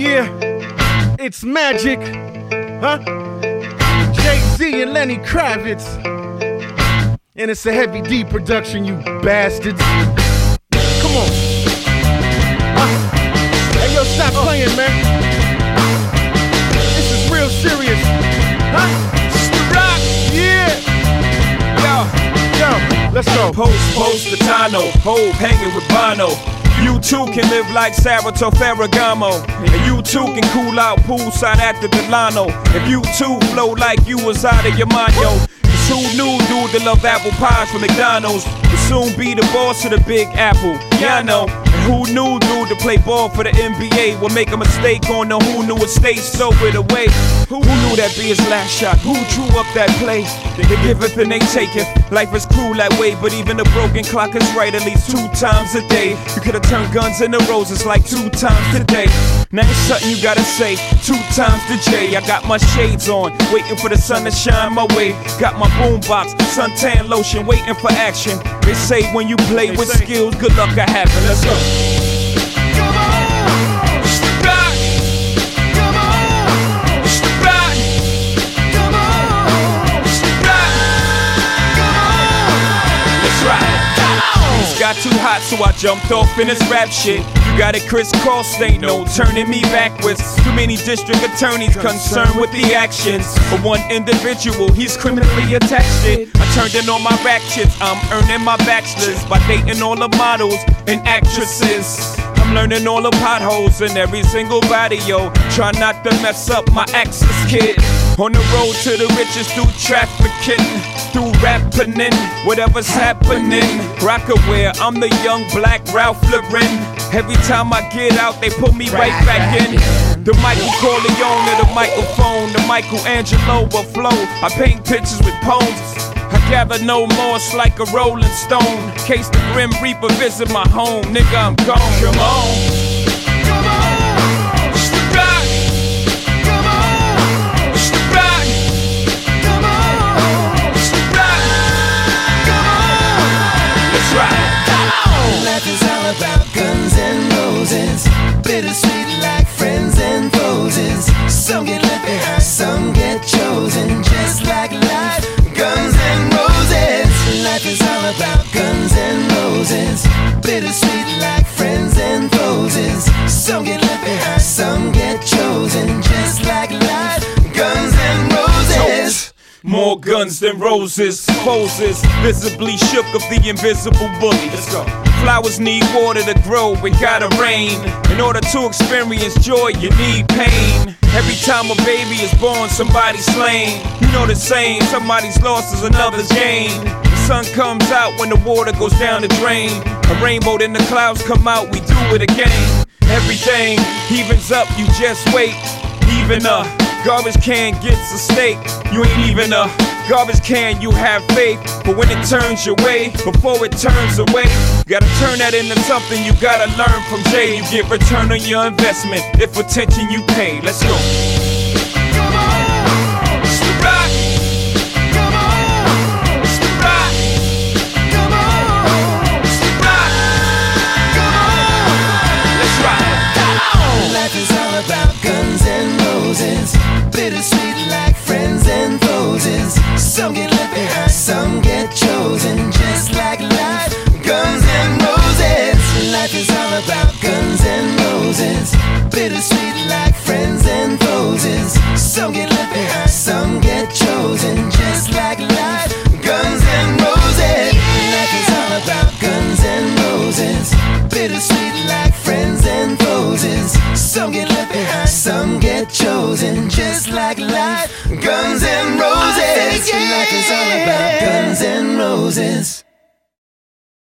Yeah, it's magic, huh? Jay-Z and Lenny Kravitz. And it's a Heavy D production, you bastards. Come on. Hey, yo, stop playing, man. This is real serious. Huh? Rock. Yeah. Yo, let's go. Post Latino, Hope hanging with Bono. You too can live like Saratoga Ferragamo. And you too can cool out poolside at the Delano. If you too flow like you was out of your mind, yo. Cause who knew dude that love apple pies from McDonald's would soon be the boss of the Big Apple? Yeah, I know. And who knew dude to play ball for the NBA would make a mistake on the who knew estate, so it away. Who knew that be his last shot? Who drew up that play? They giveth and they taketh. Life is cruel that way, but even a broken clock is right at least 2 times a day. You could've turned guns into roses like 2 times today. Now it's something you gotta say 2 times to J. I got my shades on, waiting for the sun to shine my way. Got my boombox, suntan lotion, waiting for action. They say when you play with skills, good luck will happen. Let's go. Come on, rock. Come on, rock. Come on, rock. Come on, let's ride. It's got too hot, so I jumped off in this rap shit. You got it crisscross, ain't no turning me backwards. Too many district attorneys concerned with the actions of one individual, he's criminally attached it. I turned in all my rap shits, I'm earning my bachelor's by dating all the models and actresses. I'm learning all the potholes in every single body, yo. Try not to mess up my access, kid. On the road to the riches through trafficking, through rapping, whatever's happening. Rockaware, I'm the young black Ralph Lauren. Every time I get out, they put me right back in. The Michael Corleone of the microphone, the Michelangelo of flow. I paint pictures with poems. I gather no remorse like a rolling stone. Case the Grim Reaper visit my home, nigga, I'm gone. Come on. come on, rock. Come on, rock. Come on, rock. Come on, Let's ride. Life is all about guns and roses, bittersweet like friends and foes. Some get left behind, some get chosen, just like life. Guns and roses. Life is all about guns and roses, bittersweet like friends and foes. Some get left behind, some get chosen, just like life. Guns and roses. More guns than roses, poses visibly shook of the invisible bully. Let's go. Flowers need water to grow, it gotta rain. In order to experience joy, you need pain. Every time a baby is born, somebody's slain. You know the saying, somebody's loss is another's gain. The sun comes out when the water goes down the drain. A rainbow, then the clouds come out, we do it again. Everything evens up, you just wait. Even a garbage can gets a steak. You ain't even a garbage can, you have faith. But when it turns your way, before it turns away, you gotta turn that into something you gotta learn from Jay. You get return on your investment if attention you pay. Let's go. come on, rock. Come on, rock. Come on, rock. Come on, Let's ride. Life is all about guns and roses, bittersweet like friends and foes. Some get left behind, some get chosen, just like life. Guns and roses. Life is all about guns and roses, bittersweet like friends and foes. Some get left behind, some get chosen, just like life. Guns and roses. Life is all about guns and roses, bittersweet like friends and foes. Some get left behind, some get chosen, just like life. Guns and roses. Life is all about guns and roses.